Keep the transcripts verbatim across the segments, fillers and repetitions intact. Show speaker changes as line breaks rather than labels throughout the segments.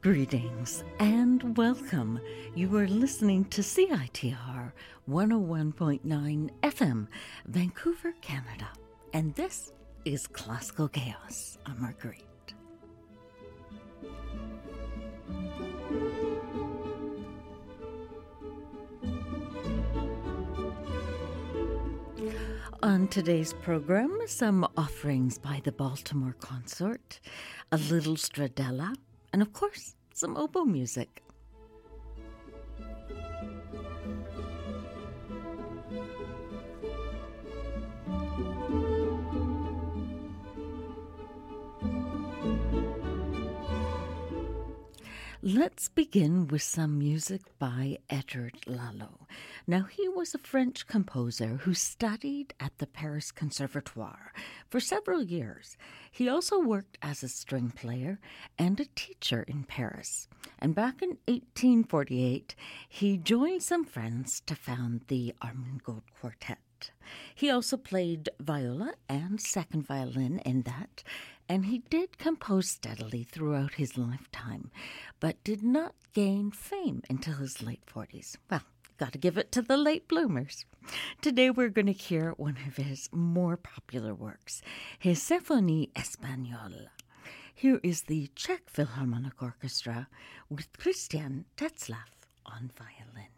Greetings and welcome. You are listening to C I T R one oh one point nine F M, Vancouver, Canada. And this is Classical Chaos. I'm Marguerite. On today's program, some offerings by the Baltimore Consort, a little Stradella, and of course, some oboe music. Let's begin with some music by Edward Lalo. Now, he was a French composer who studied at the Paris Conservatoire for several years. He also worked as a string player and a teacher in Paris. And back in eighteen forty-eight, he joined some friends to found the Armengaud Quartet. He also played viola and second violin in that, and he did compose steadily throughout his lifetime, but did not gain fame until his late forties. Well, got to give it to the late bloomers. Today we're going to hear one of his more popular works, his Symphonie Espagnole. Here is the Czech Philharmonic Orchestra with Christian Tetzlaff on violin.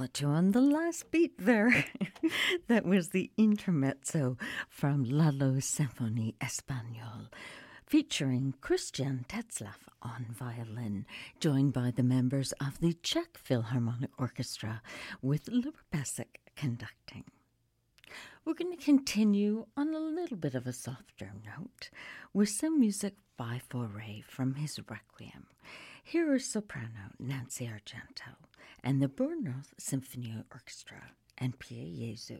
got you on the last beat there. That was the intermezzo from Lalo's Symphonie Espagnole, featuring Christian Tetzlaff on violin, joined by the members of the Czech Philharmonic Orchestra, with Lubasek conducting. We're going to continue on a little bit of a softer note with some music by Fauré from his Requiem. Here is soprano Nancy Argento and the Bournemouth Symphony Orchestra and Pierre Jésus.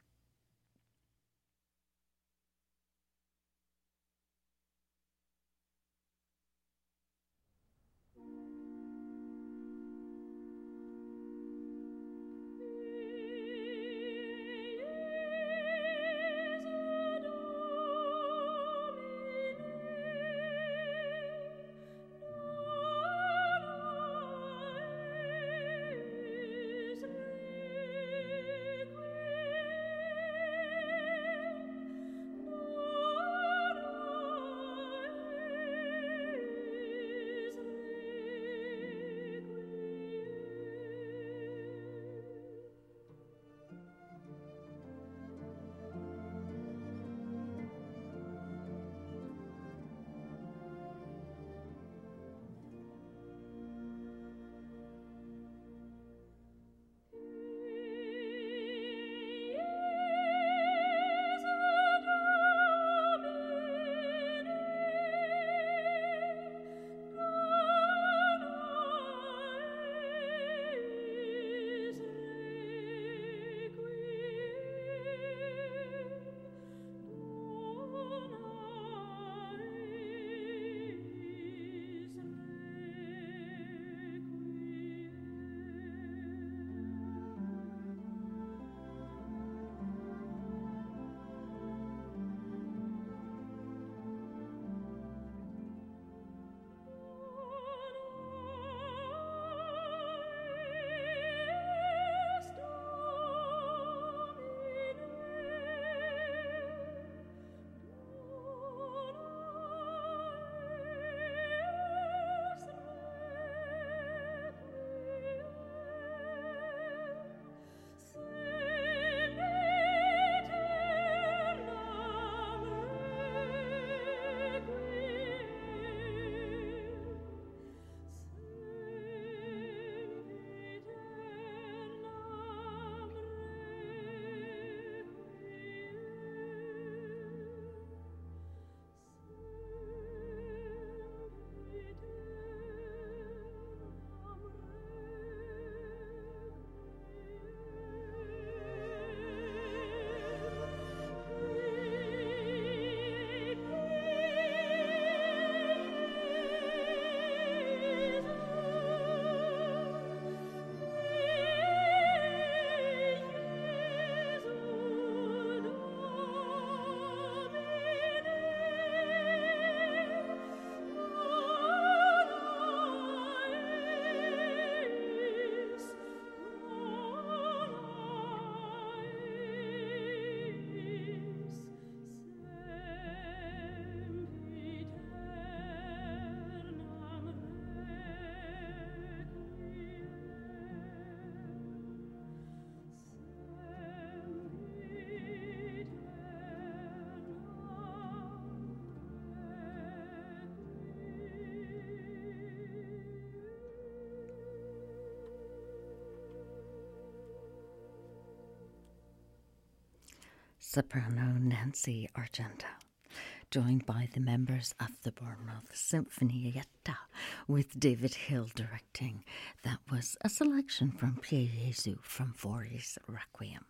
Soprano Nancy Argento, joined by the members of the Bournemouth Sinfonietta, with David Hill directing. That was a selection from Pierre Jésus from Fauré's Requiem.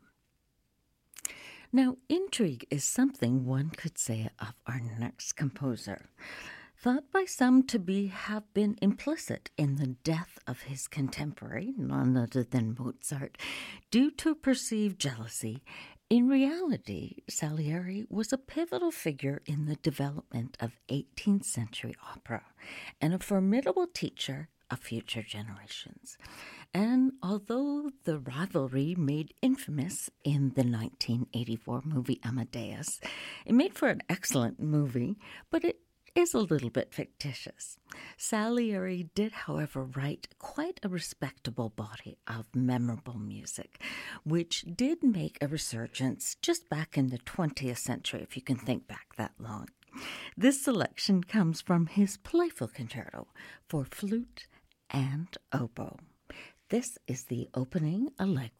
Now, intrigue is something one could say of our next composer, thought by some to be have been implicit in the death of his contemporary, none other than Mozart, due to perceived jealousy. In reality, Salieri was a pivotal figure in the development of eighteenth century opera and a formidable teacher of future generations. And although the rivalry made infamous in the nineteen eighty-four movie Amadeus, it made for an excellent movie, but it is a little bit fictitious. Salieri did, however, write quite a respectable body of memorable music, which did make a resurgence just back in the twentieth century, if you can think back that long. This selection comes from his Playful Concerto for flute and oboe. This is the opening allegro.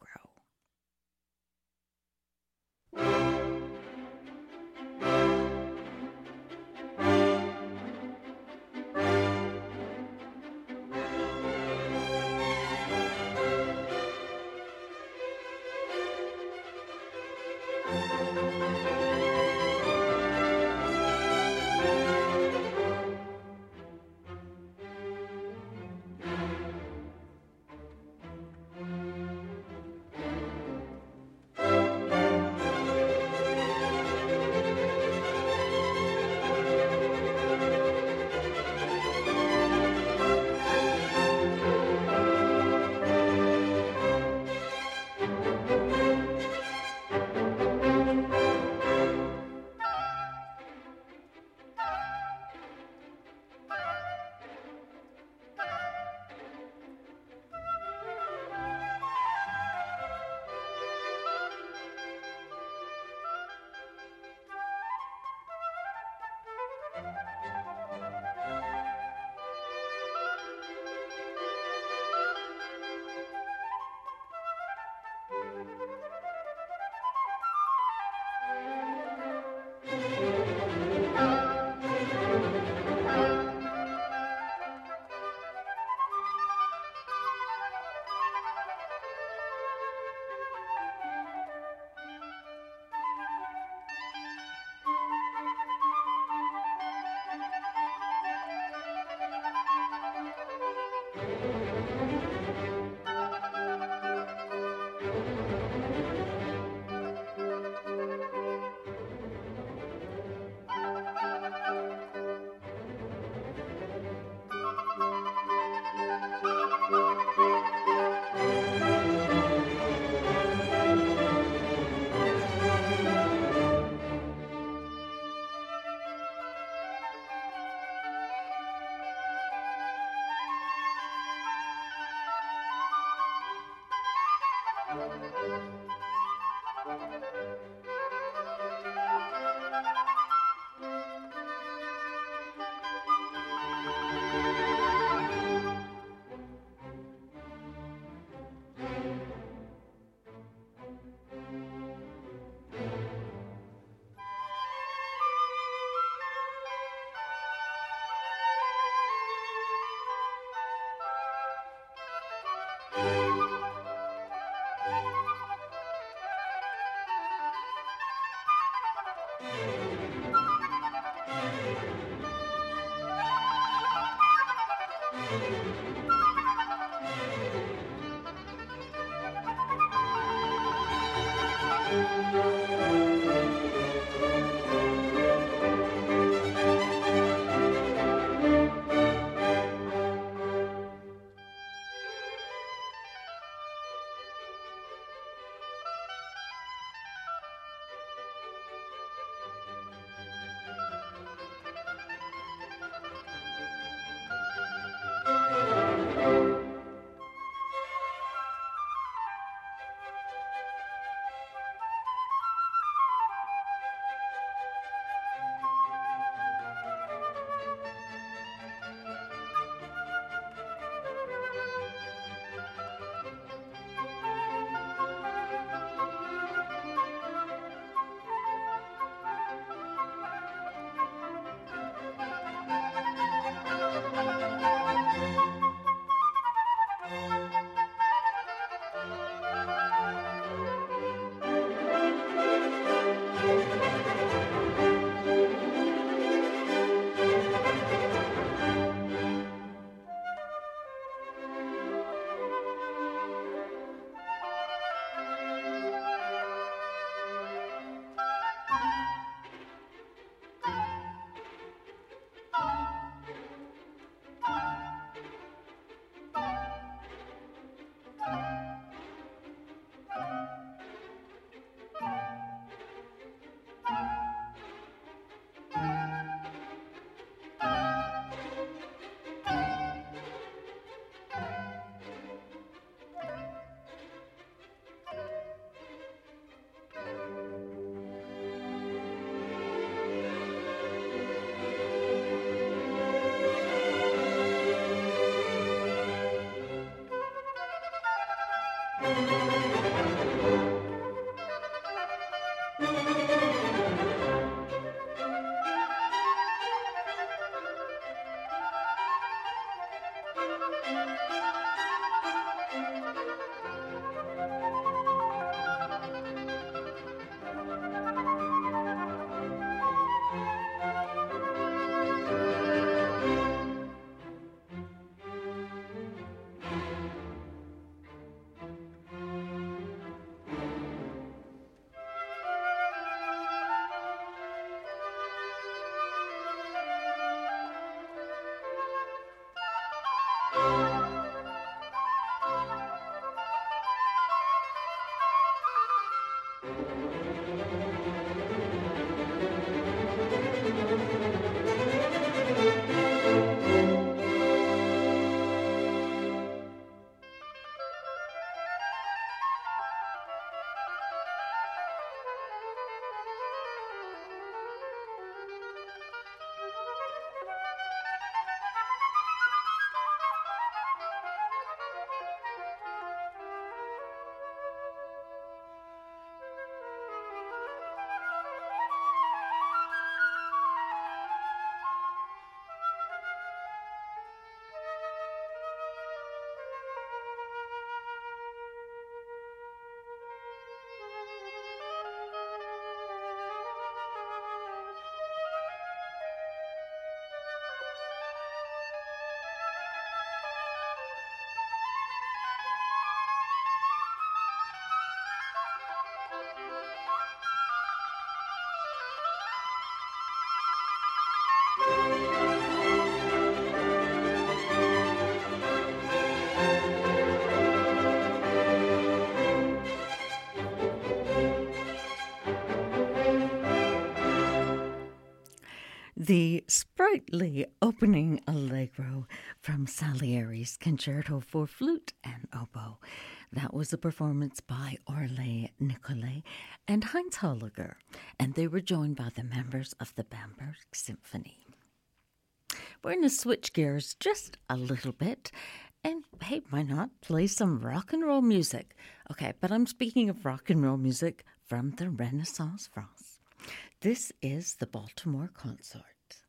The sprightly opening allegro from Salieri's Concerto for Flute and Oboe. That was a performance by Orle Nicolai and Heinz Holliger, and they were joined by the members of the Bamberg Symphony. We're going to switch gears just a little bit, and hey, why not play some rock and roll music? Okay, but I'm speaking of rock and roll music from the Renaissance France. This is the Baltimore Consort.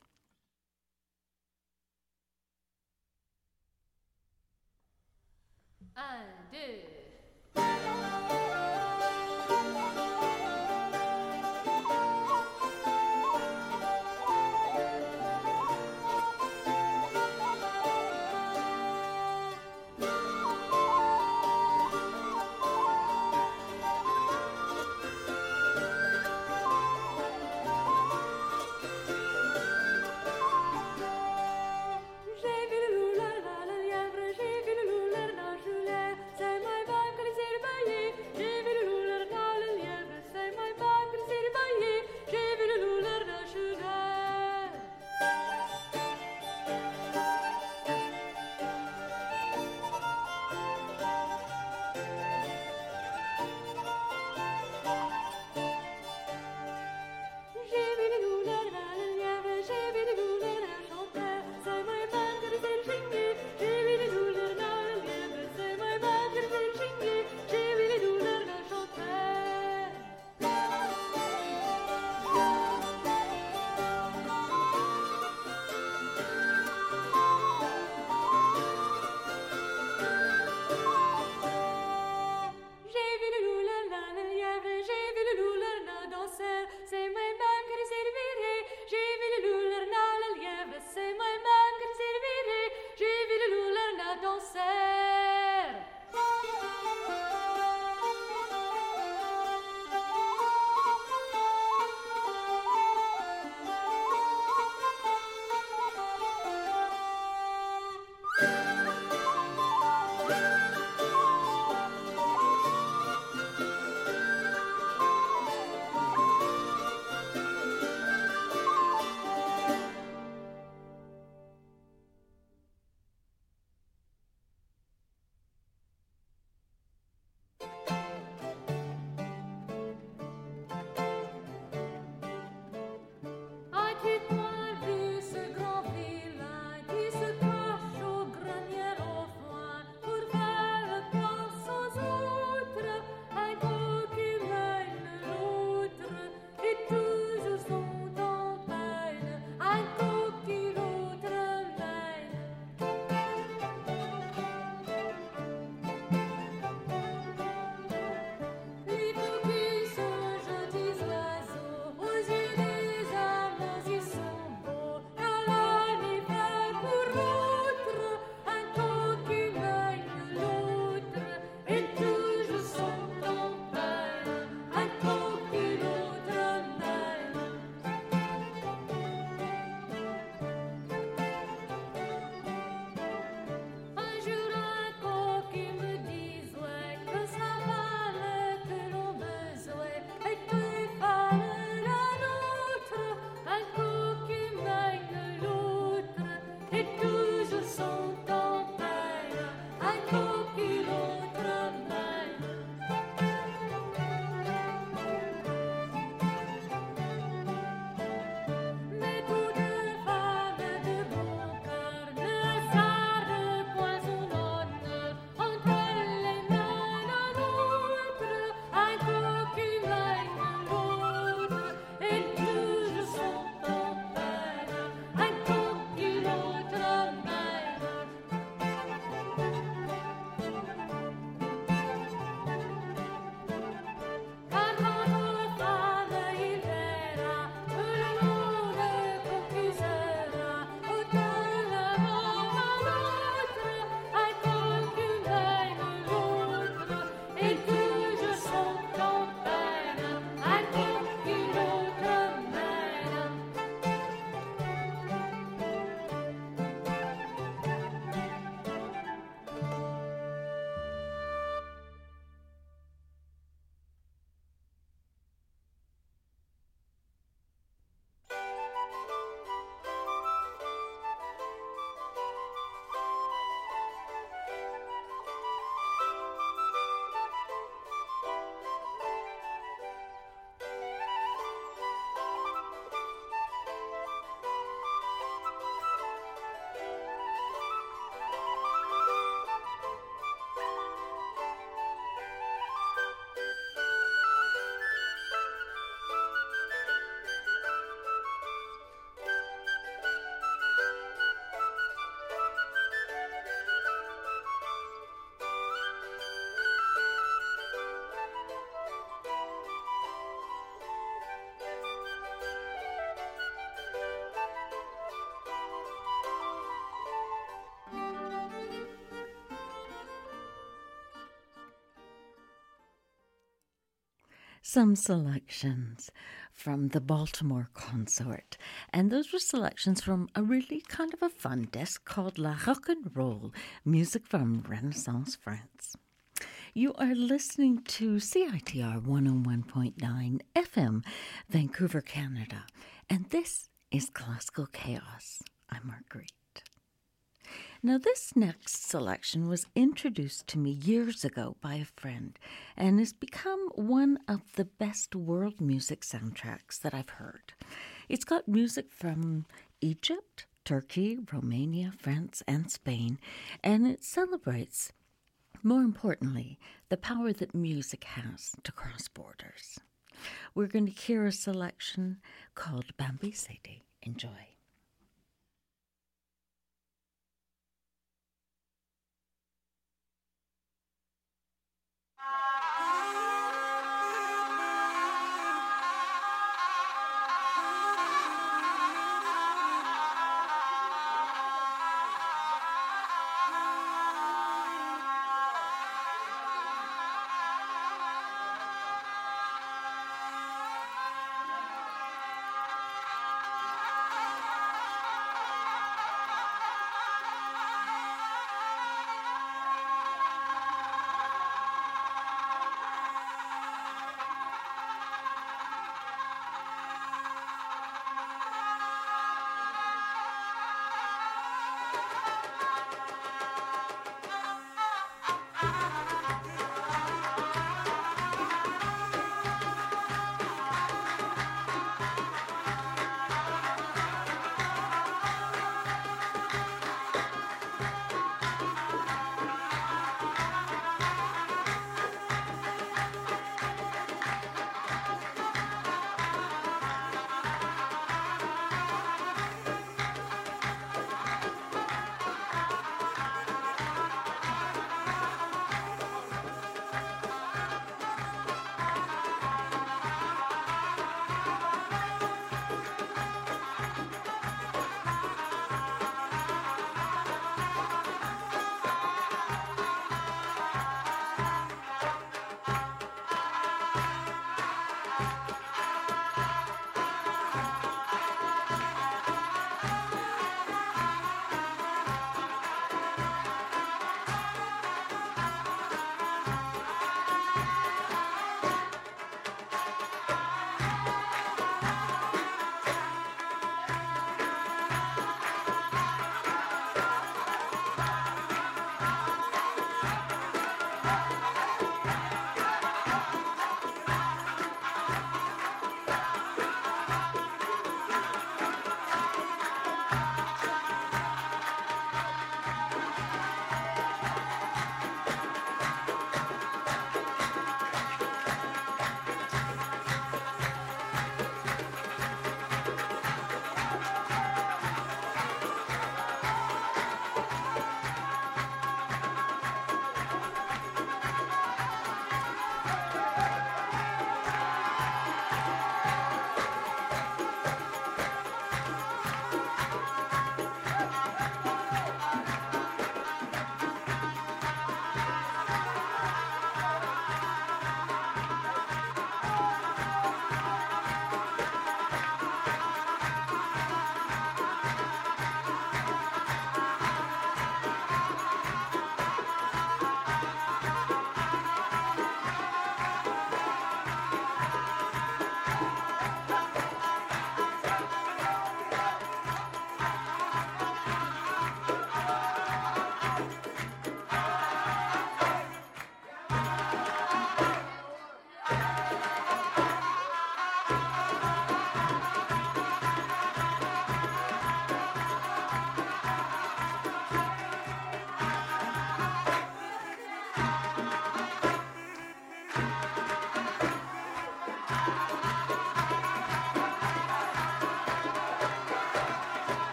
Un, deux. J'ai vu le loup, la la la lièvre, j'ai vu le loup, la la Juliet, c'est my
some selections from the Baltimore Consort, and those were selections from a really kind of a fun disc called La Rock and Roll, music from Renaissance France. You are listening to C I T R one oh one point nine F M, Vancouver, Canada, and this is Classical Chaos. I'm Marguerite. Now, this next selection was introduced to me years ago by a friend and has become one of the best world music soundtracks that I've heard. It's got music from Egypt, Turkey, Romania, France, and Spain, and it celebrates, more importantly, the power that music has to cross borders. We're going to hear a selection called Bambi Sedi. Enjoy.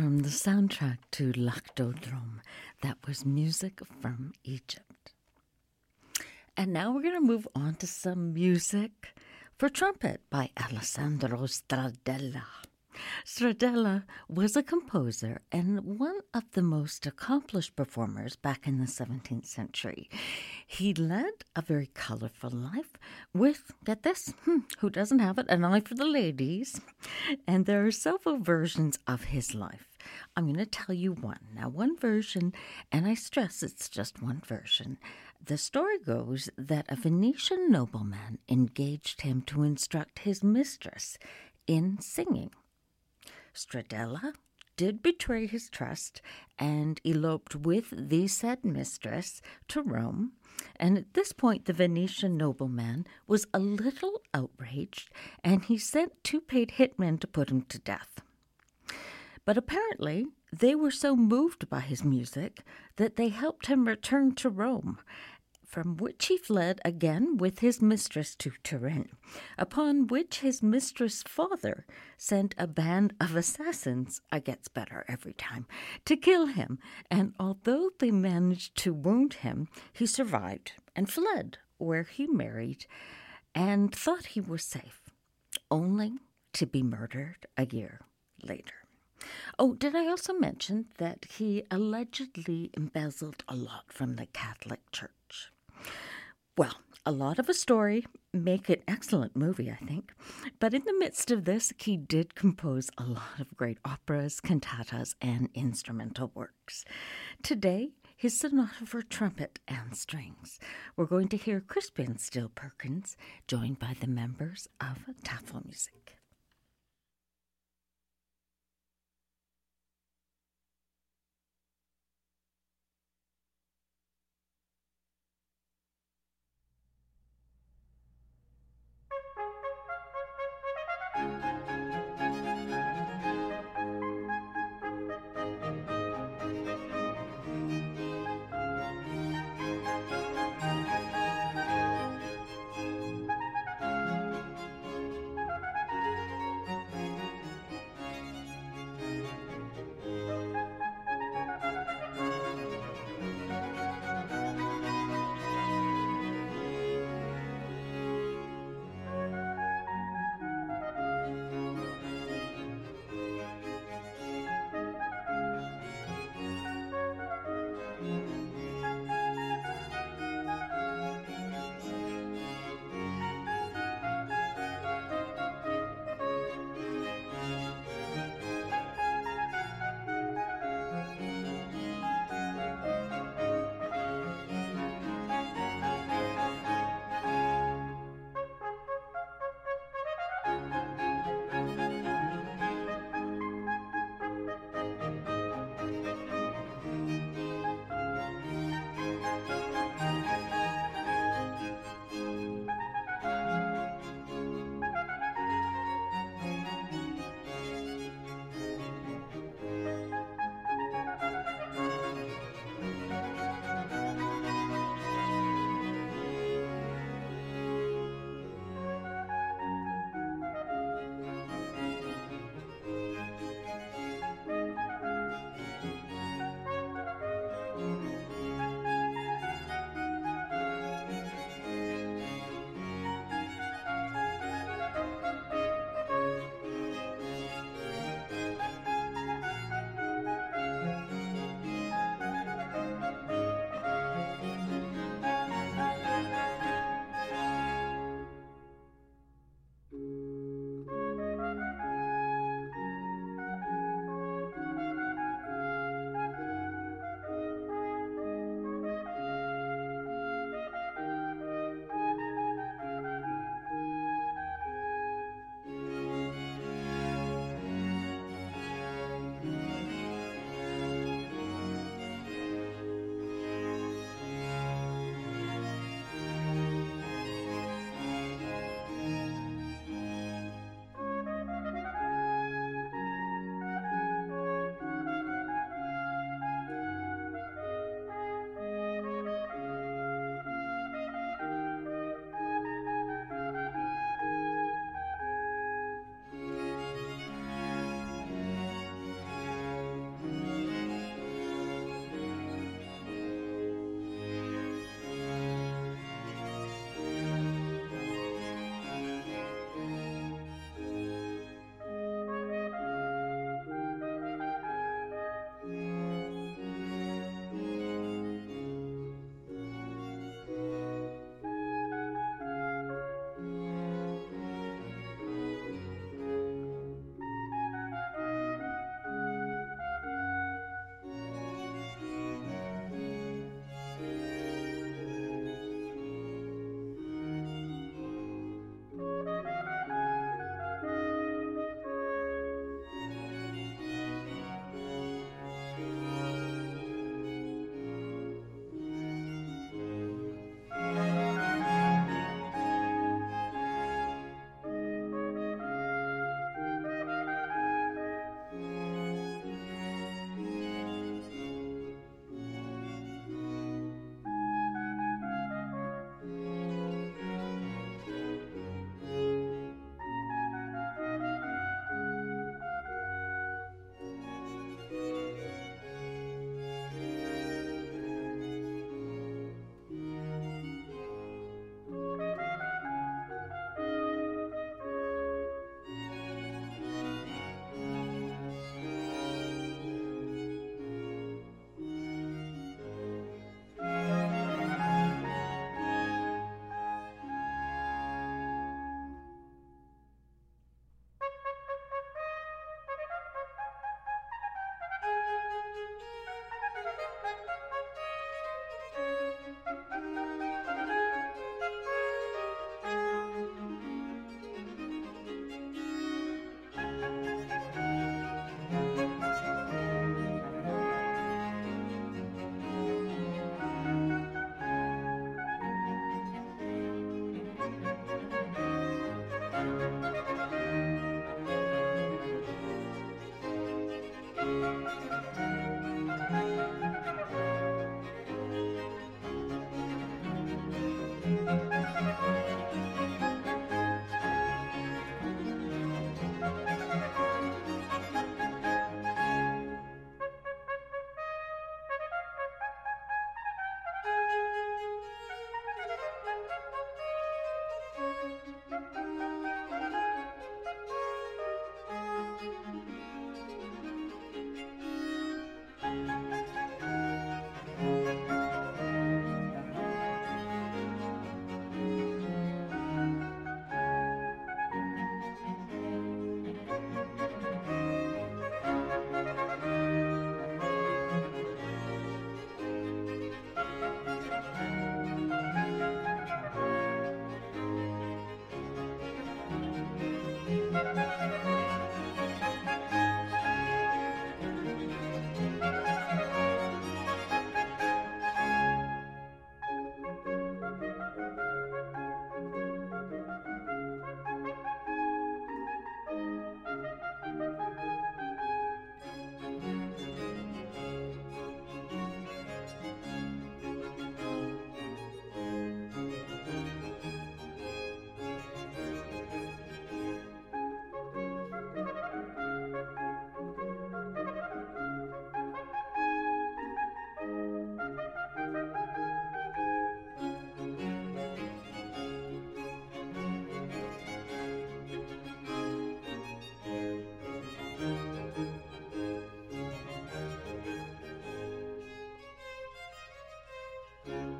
from the soundtrack to L'Actodrome. That was music from Egypt. And now we're going to move on to some music for trumpet by Alessandro Stradella. Stradella was a composer and one of the most accomplished performers back in the seventeenth century. He led a very colorful life with, get this, hmm, who doesn't have it, an eye for the ladies. And there are several versions of his life. I'm going to tell you one. Now, one version, and I stress it's just one version. The story goes that a Venetian nobleman engaged him to instruct his mistress in singing. Stradella did betray his trust and eloped with the said mistress to Rome, and at this point the Venetian nobleman was a little outraged, and he sent two paid hitmen to put him to death. But apparently they were so moved by his music that they helped him return to Rome, from which he fled again with his mistress to Turin, upon which his mistress' father sent a band of assassins, I gets better every time, to kill him, and although they managed to wound him, he survived and fled, where he married and thought he was safe, only to be murdered a year later. Oh, did I also mention that he allegedly embezzled a lot from the Catholic Church? Well, a lot of a story, make an excellent movie, I think. But in the midst of this, he did compose a lot of great operas, cantatas, and instrumental works. Today, his sonata for trumpet and strings. We're going to hear Crispian Steele Perkins, joined by the members of Tafelmusik.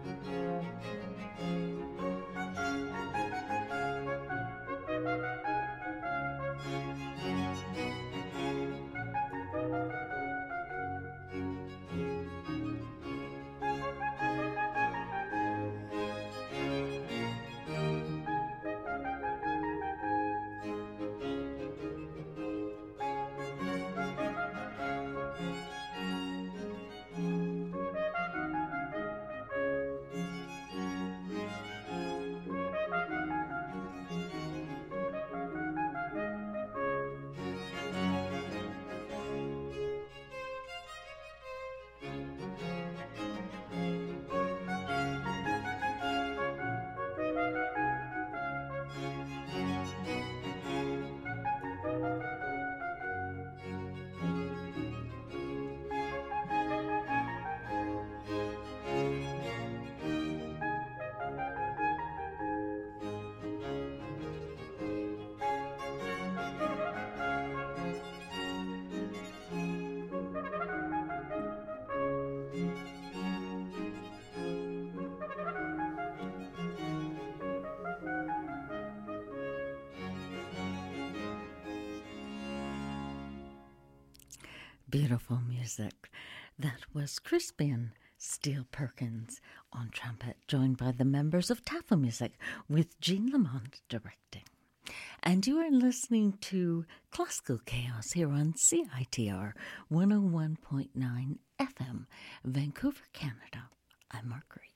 Beautiful music. That was Crispian Steele Perkins on trumpet, joined by the members of Tafel Music, with Jean Lamont directing. And you are listening to Classical Chaos here on C I T R one oh one point nine F M, Vancouver, Canada. I'm Marguerite.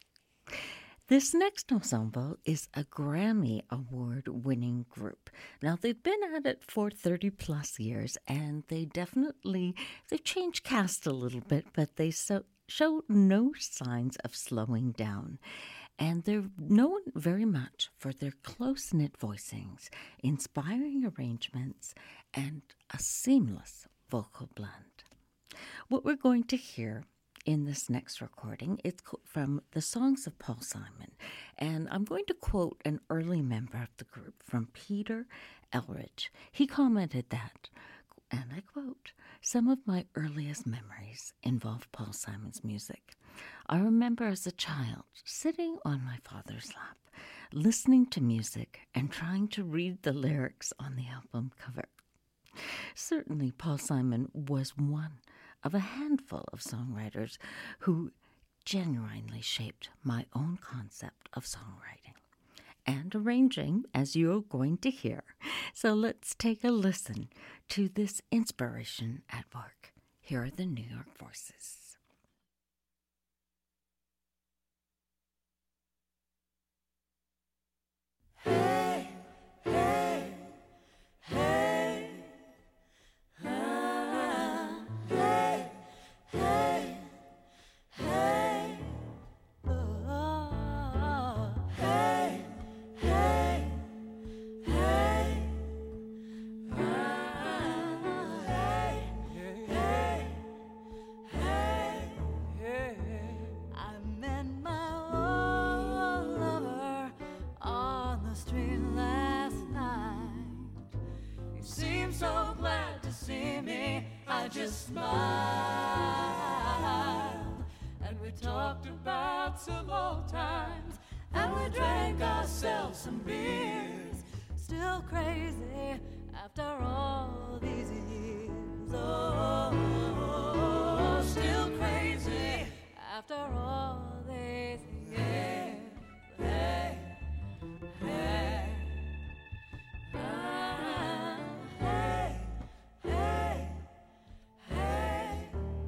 This next ensemble is a Grammy Award-winning group. Now, they've been at it for thirty plus years, and they definitely, they've changed cast a little bit, but they so, show no signs of slowing down. And they're known very much for their close-knit voicings, inspiring arrangements, and a seamless vocal blend. What we're going to hear in this next recording, it's from the Songs of Paul Simon, and I'm going to quote an early member of the group, from Peter Elridge. He commented that, and I quote, "Some of my earliest memories involve Paul Simon's music. I remember as a child sitting on my father's lap, listening to music and trying to read the lyrics on the album cover." Certainly, Paul Simon was one of a handful of songwriters who genuinely shaped my own concept of songwriting and arranging, as you're going to hear. So let's take a listen to this inspiration at work. Here are the New York Voices.
Hey, hey, hey, ah, hey, hey, hey, oh, hey, hey, hey, ah, hey, hey, hey, hey. I met my old lover on the street last night. He seemed so glad to see me. I just smiled, and we talked about some old times, and we drank ourselves some beers. Still crazy after all these years. Oh, still crazy after all these years. Hey, hey, ah, hey, hey, hey.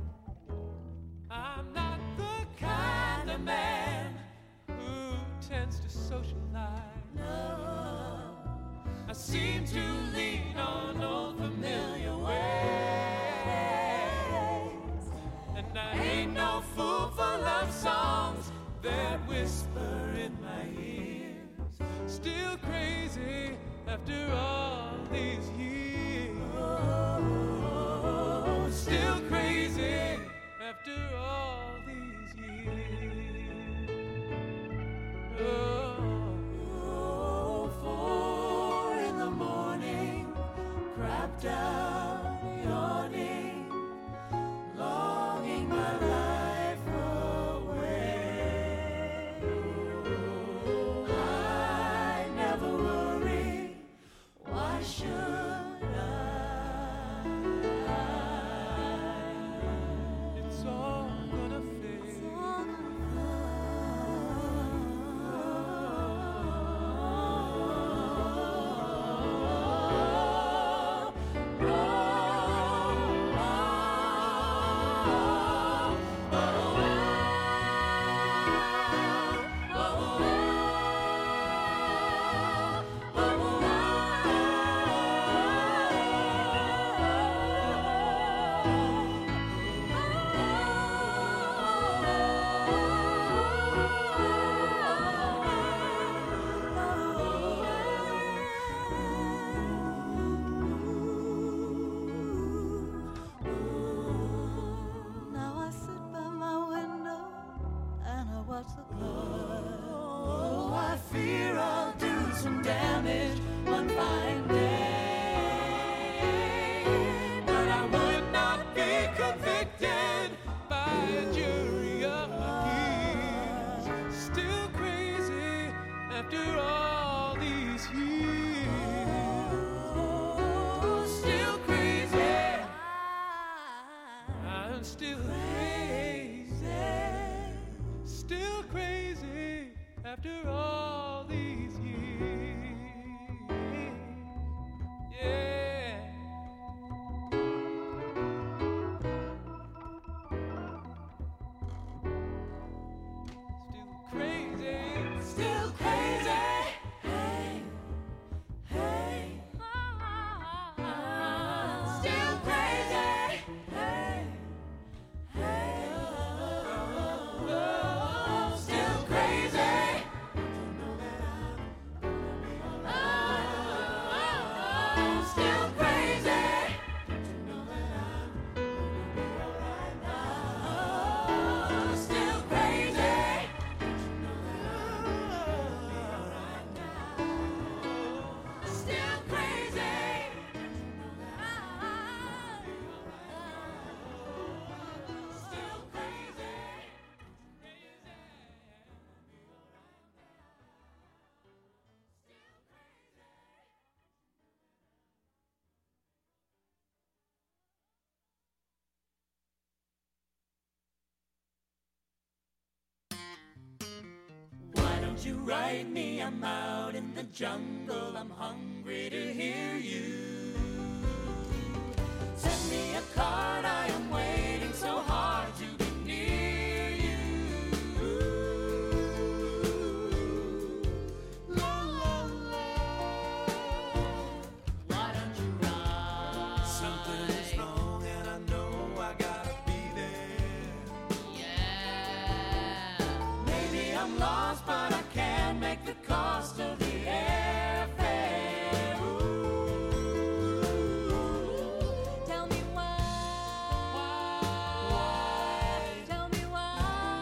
I'm not the kind of man who tends to socialize. No, I seem to lean on old familiar ways, and I ain't no fool for love songs that whisper in my ears. Still crazy after all these years. Oh, still crazy after all these years. Oh, oh, four in the morning, crapped out, yawning, longing my life away. still crazy. Hey, hey, oh, still crazy. Hey, hey, oh, still crazy. Oh, still crazy. Oh, still crazy. Still crazy. Still crazy. Why don't you write me? I'm out in the jungle. I'm hungry to hear you. Send me a card. I am waiting so hard to be near you. La, la, la. Why don't you write?
Something's wrong and I know I gotta be there.
Yeah. Maybe I'm lost, but I can't make the cost of the airfare. Ooh. Tell me why. Why? Tell me why.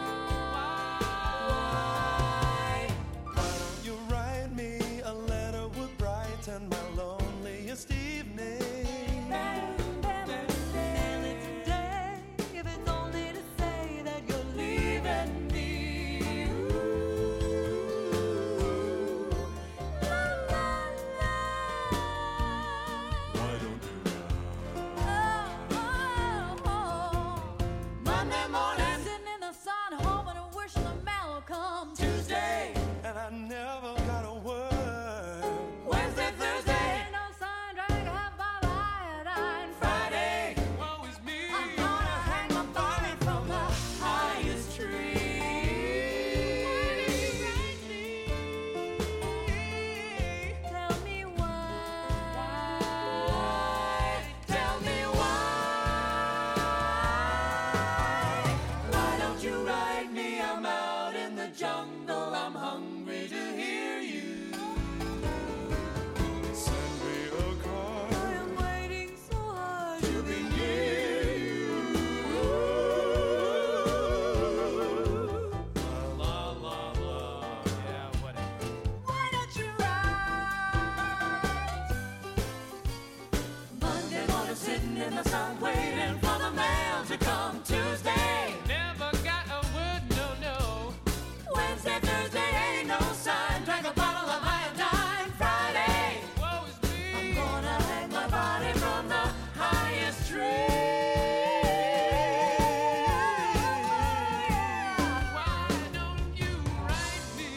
Why?
Why don't you write me a letter would brighten my loneliest evening?
Mail it today, if it's only to say that you're leaving me. La, la, la.
Why don't you
Oh, oh, oh. Monday morning, sitting in the sun, hoping and wishing the mail will come. Tuesday,
and I never got a word.
Wednesday, Thursday, ain't no sign, drank a half bottle of iodine. Friday,
Woe is me.
I'm gonna hang my body from the highest tree. Tell me why. Tell me why. Why don't you write me? I'm out in the jungle. I'm hungry to hear you.
Send me a card.
I am waiting so hard to be near you.
La la la. Yeah, whatever.
Why don't you write? Monday morning, sitting in the sun, waiting for the mail to come. Tuesday,
Never got a word, no, no.
Wednesday, Thursday, ain't no sign. Drank a bottle of iodine. Friday,
Woe is me.
I'm gonna hang my body from the highest tree.
Why don't you write me?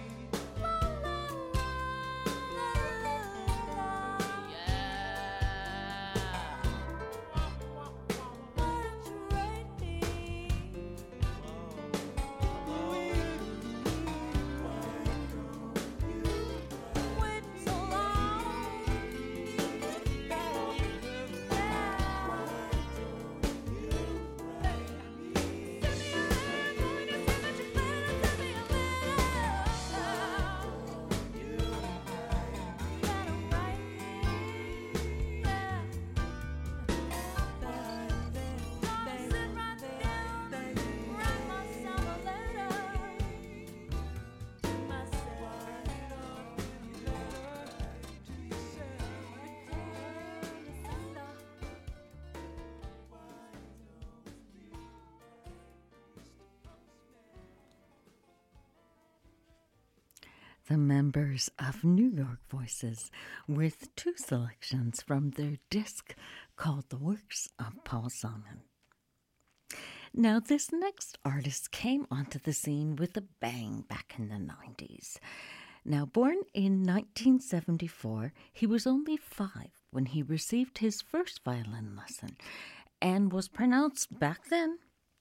The members of New York Voices with two selections from their disc called The Works of Paul Simon. Now, this next artist came onto the scene with a bang back in the nineties. Now, born in nineteen seventy-four, he was only five when he received his first violin lesson and was pronounced back then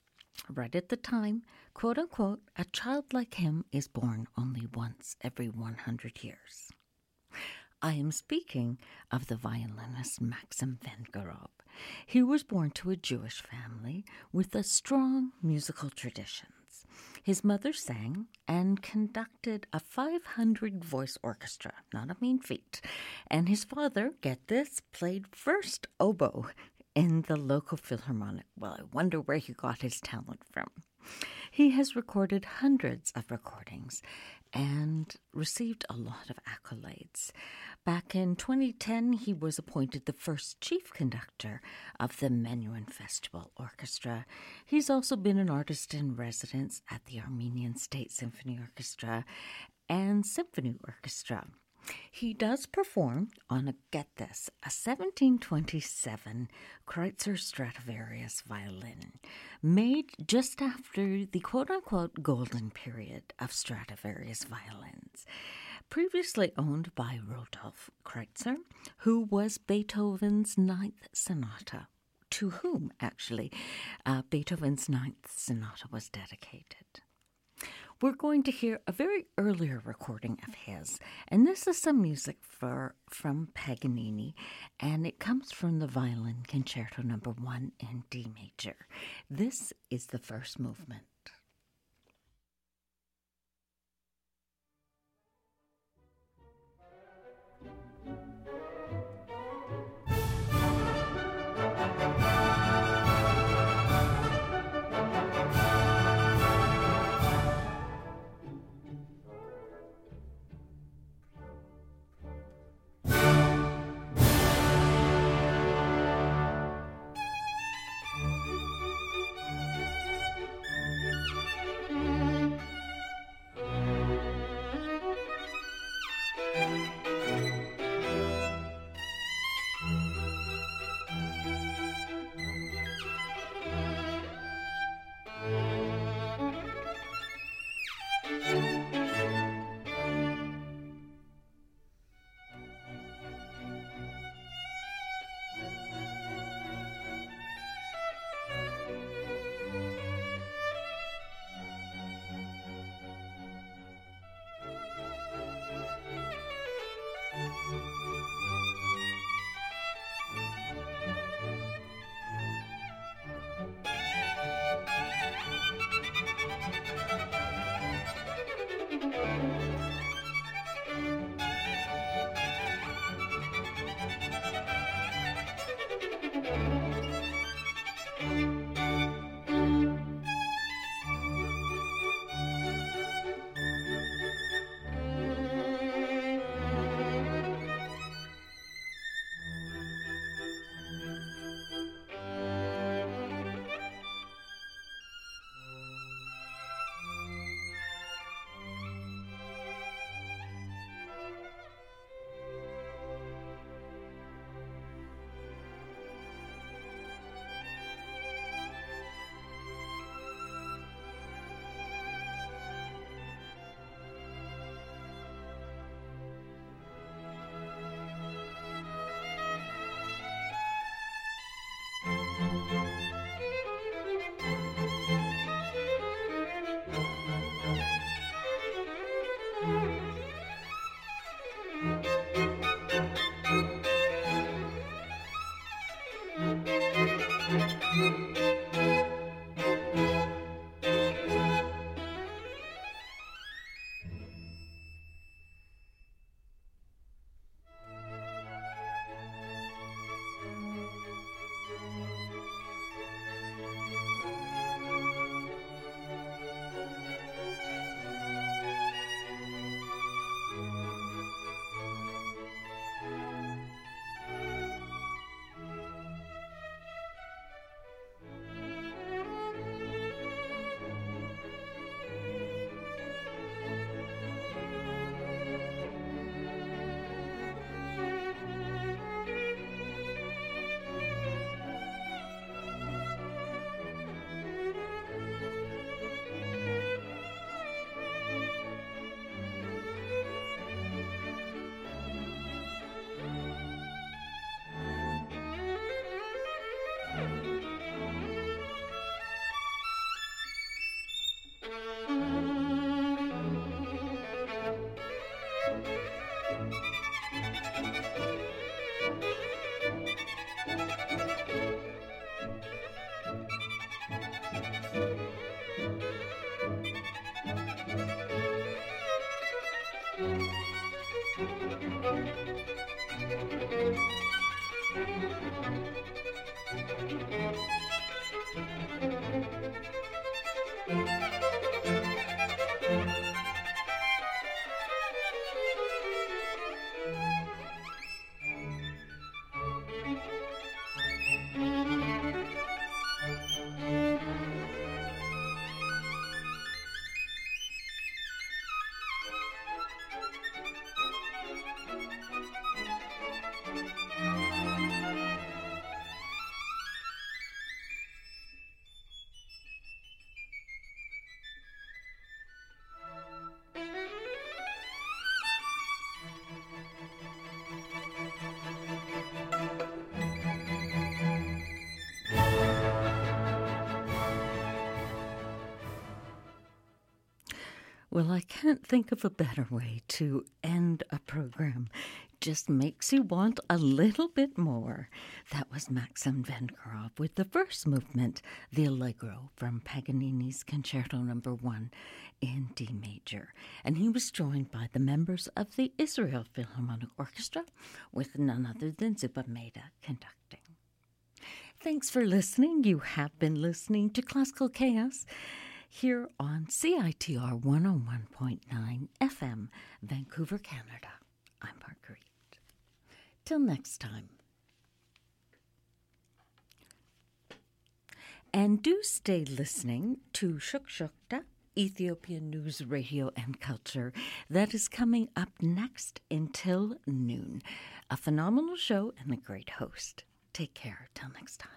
right at the time, quote unquote, a child like him is born only once every one hundred years. I am speaking of the violinist Maxim Vengerov. He was born to a Jewish family with a strong musical traditions. His mother sang and conducted a five hundred voice orchestra, not a mean feat, and his father, get this, played first oboe in the local philharmonic. Well, I wonder where he got his talent from. He has recorded hundreds of recordings and received a lot of accolades. Back in twenty ten, he was appointed the first chief conductor of the Menuhin Festival Orchestra. He's also been an artist in residence at the Armenian State Symphony Orchestra and Symphony Orchestra. He does perform on a, get this, a seventeen twenty-seven Kreutzer Stradivarius violin, made just after the quote-unquote golden period of Stradivarius violins, previously owned by Rudolf Kreutzer, who was Beethoven's Ninth Sonata, to whom, actually, uh, Beethoven's Ninth Sonata was dedicated. We're going to hear a very earlier recording of his, and this is some music for from Paganini, and it comes from the Violin Concerto Number One in D major. This is the first movement. Well, I can't think of a better way to end a program. Just makes you want a little bit more. That was Maxim van Grove with the first movement, the Allegro from Paganini's Concerto Number One in D major. And he was joined by the members of the Israel Philharmonic Orchestra with none other than Zuba Mehta conducting. Thanks for listening. You have been listening to Classical Chaos here on C I T R one oh one point nine F M, Vancouver, Canada. I'm Marguerite. Till next time. And do stay listening to Shukshukta, Ethiopian News Radio and Culture. That is coming up next until noon. A phenomenal show and a great host. Take care. Till next time.